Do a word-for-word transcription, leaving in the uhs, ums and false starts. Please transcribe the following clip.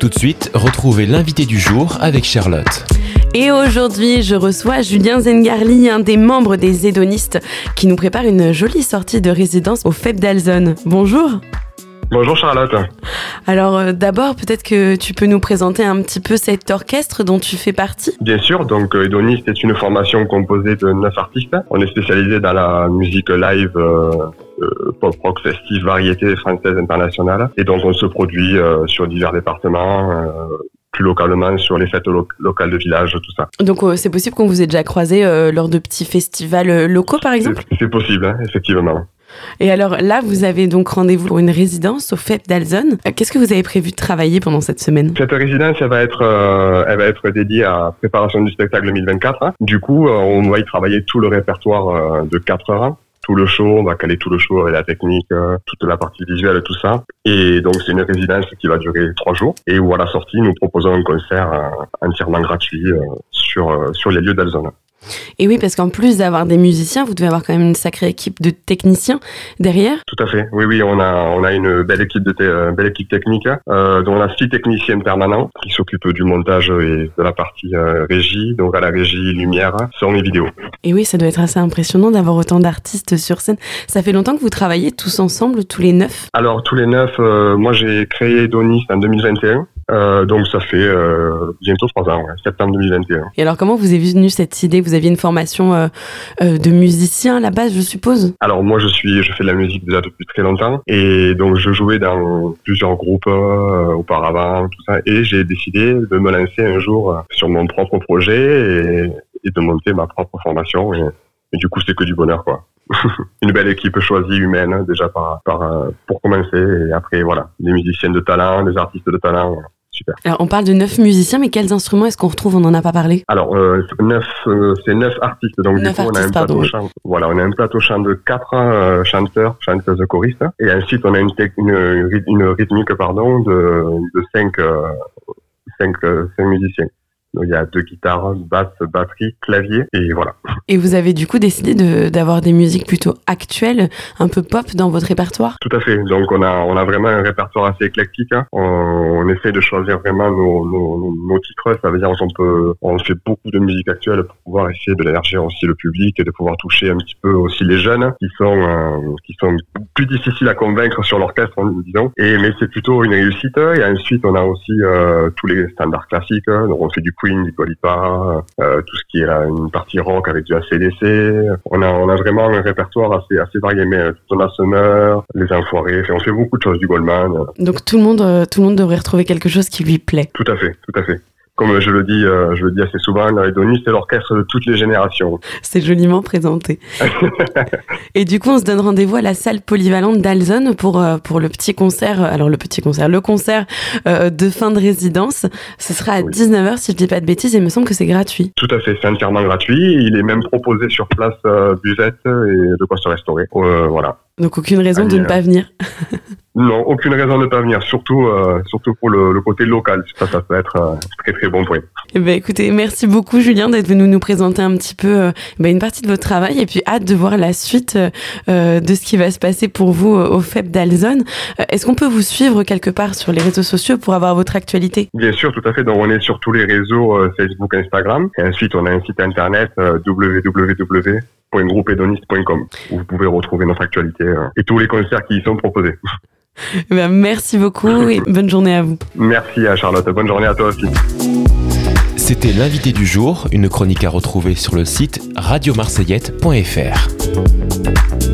Tout de suite, retrouvez l'invité du jour avec Charlotte. Et aujourd'hui, je reçois Julien Zengarli, un des membres des Hédonistes, qui nous prépare une jolie sortie de résidence au F E P d'Alzonne. Bonjour. Bonjour Charlotte. Alors euh, d'abord, peut-être que tu peux nous présenter un petit peu cet orchestre dont tu fais partie. Bien sûr, donc euh, Hédoniste est une formation composée de neuf artistes. On est spécialisé dans la musique live, euh, euh, pop rock, festive, variété française internationale. Et donc on se produit euh, sur divers départements, euh, plus localement sur les fêtes lo- locales de village, tout ça. Donc euh, c'est possible qu'on vous ait déjà croisé euh, lors de petits festivals euh, locaux par exemple ? C'est, c'est possible, hein, effectivement. Et alors là, vous avez donc rendez-vous pour une résidence au F E P d'Alzonne. Qu'est-ce que vous avez prévu de travailler pendant cette semaine ? Cette résidence, elle va être, euh, elle va être dédiée à la préparation du spectacle deux mille vingt-quatre. Hein. Du coup, euh, on va y travailler tout le répertoire euh, de quatre heures. Tout le show, on va caler tout le show avec la technique, euh, toute la partie visuelle, tout ça. Et donc, c'est une résidence qui va durer trois jours. Et où, à la sortie, nous proposons un concert euh, entièrement gratuit euh, sur, euh, sur les lieux d'Alzonne. Et oui, parce qu'en plus d'avoir des musiciens, vous devez avoir quand même une sacrée équipe de techniciens derrière. Tout à fait. Oui, oui, on a, on a une belle équipe de, te- belle équipe technique, euh, dont on a six techniciens permanents qui s'occupent du montage et de la partie euh, régie, donc à la régie lumière, son et vidéo. Et oui, ça doit être assez impressionnant d'avoir autant d'artistes sur scène. Ça fait longtemps que vous travaillez tous ensemble, tous les neuf ? Alors, tous les neuf, euh, moi j'ai créé Hédoniste en deux mille vingt et un. Euh, donc ça fait euh, bientôt trois ans, ouais, septembre deux mille vingt et un. Et alors, comment vous est venue cette idée ? Vous aviez une formation euh, euh, de musicien à la base, je suppose ? Alors moi je suis, je fais de la musique déjà depuis très longtemps et donc je jouais dans plusieurs groupes euh, auparavant, tout ça, et j'ai décidé de me lancer un jour euh, sur mon propre projet et, et de monter ma propre formation et, et du coup c'est que du bonheur quoi. Une belle équipe choisie humaine hein, déjà par, par euh, pour commencer et après voilà des musiciens de talent, des artistes de talent. Super. Alors, on parle de neuf musiciens, mais quels instruments est-ce qu'on retrouve ? On n'en a pas parlé. Alors, euh, neuf, euh, c'est neuf artistes. Donc, neuf du coup, on a un artistes, plateau pardon. chant. Voilà, on a un plateau chant de quatre euh, chanteurs, chanteuses, choristes. Et ensuite, on a une, tec- une, une, une rythmique, pardon, de, de cinq, euh, cinq, euh, cinq musiciens. Donc, il y a deux guitares, basse, batterie, clavier, et voilà. Et vous avez du coup décidé de, d'avoir des musiques plutôt actuelles, un peu pop dans votre répertoire ? Tout à fait. Donc, on a, on a vraiment un répertoire assez éclectique. Hein. On, on essaie de choisir vraiment nos, nos, nos titres. Ça veut dire qu'on peut, on fait beaucoup de musique actuelle pour pouvoir essayer de élargir aussi le public et de pouvoir toucher un petit peu aussi les jeunes qui sont, euh, qui sont plus difficiles à convaincre sur l'orchestre, disons. Et, mais c'est plutôt une réussite. Et ensuite, on a aussi, euh, tous les standards classiques. Donc, on fait du Queen, du Dua Lipa, euh, tout ce qui est là, une partie rock avec du A C D C. On a, on a vraiment un répertoire assez, assez varié, mais Donna Summer, Les Enfoirés, on fait beaucoup de choses, du Goldman. Donc tout le monde, euh, tout le monde devrait retrouver quelque chose qui lui plaît. Tout à fait, tout à fait. Comme je le dis, euh, je le dis assez souvent, l'Hédoniste, c'est l'orchestre de toutes les générations. C'est joliment présenté. Et du coup, on se donne rendez-vous à la salle polyvalente d'Alzonne pour euh, pour le petit concert. Alors le petit concert, le concert euh, de fin de résidence. Ce sera à Oui. dix-neuf heures si je dis pas de bêtises. Et il me semble que c'est gratuit. Tout à fait, c'est entièrement gratuit. Il est même proposé sur place euh, buvette et de quoi se restaurer. Euh, voilà. Donc aucune raison Allez, de ne euh, pas venir. Non, aucune raison de ne pas venir, surtout euh, surtout pour le, le côté local. Ça, ça peut être un très très bon point. Eh ben écoutez, merci beaucoup Julien d'être venu nous présenter un petit peu euh, ben, une partie de votre travail et puis hâte de voir la suite euh, de ce qui va se passer pour vous euh, au F E P d'Alzonne. Euh, est-ce qu'on peut vous suivre quelque part sur les réseaux sociaux pour avoir votre actualité ? Bien sûr, tout à fait. Donc on est sur tous les réseaux euh, Facebook, Instagram. Et ensuite, on a un site internet euh, w w w point groupe hédoniste point com où vous pouvez retrouver notre actualité euh, et tous les concerts qui y sont proposés. Eh ben, merci beaucoup et bonne journée à vous. Merci à Charlotte. Bonne journée à toi aussi. C'était l'invité du jour, une chronique à retrouver sur le site radio marseillette point f r.